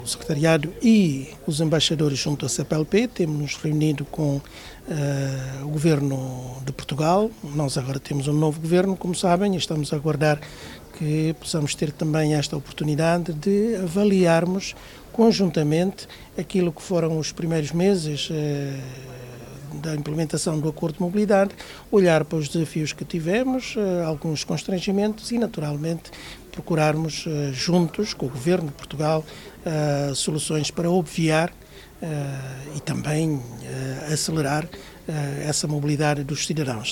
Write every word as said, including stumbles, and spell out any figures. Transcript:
O secretariado e os embaixadores junto à C P L P temos nos reunido com uh, o Governo de Portugal. Nós agora temos um novo Governo, como sabem, e estamos a aguardar que possamos ter também esta oportunidade de avaliarmos conjuntamente aquilo que foram os primeiros meses uh, da implementação do Acordo de Mobilidade, olhar para os desafios que tivemos, alguns constrangimentos e, naturalmente, procurarmos juntos com o Governo de Portugal soluções para obviar e também acelerar essa mobilidade dos cidadãos.